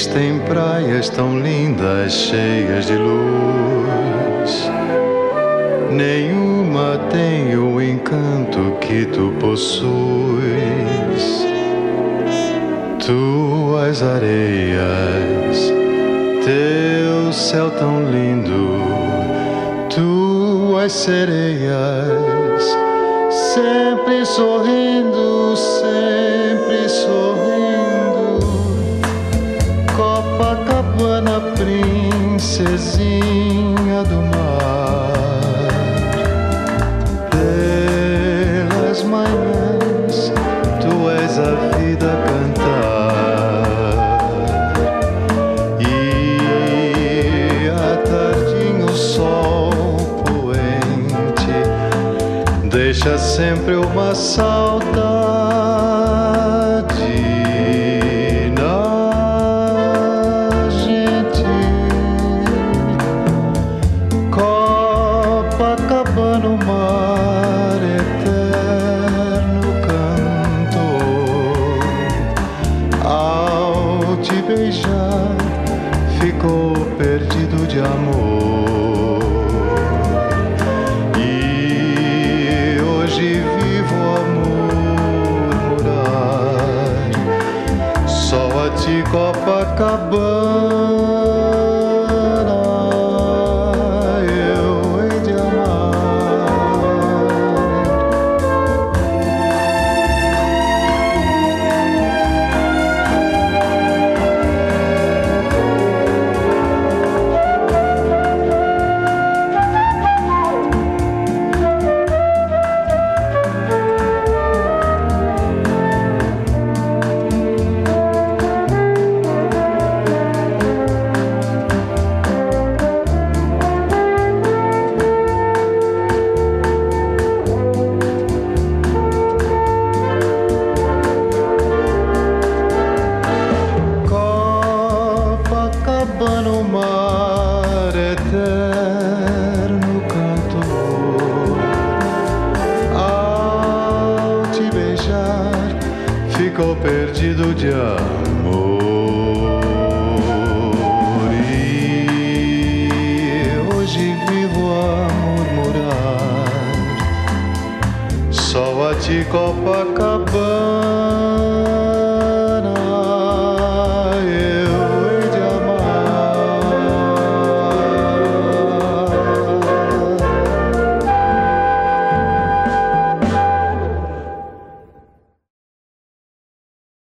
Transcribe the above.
existem praias tão lindas, cheias de luz. Nenhuma tem o encanto que tu possuis. Tuas areias, teu céu tão lindo, tuas sereias, sempre sorrindo, sempre sorrindo. Copacabana, princesinha do mar. Pelas manhãs, tu és a vida a cantar. E à tardinha o sol poente deixa sempre uma saudade na gente. Copacabana, o mar eterno cantou. Ao te beijar, ficou perdido de amor. E hoje vivo a murmurar, só a ti, Copacabana, eu hei de amar. Copacabana, o mar eterno cantou. Ao te beijar, ficou perdido de amor. E hoje vivo a murmurar, só a ti, Copacabana.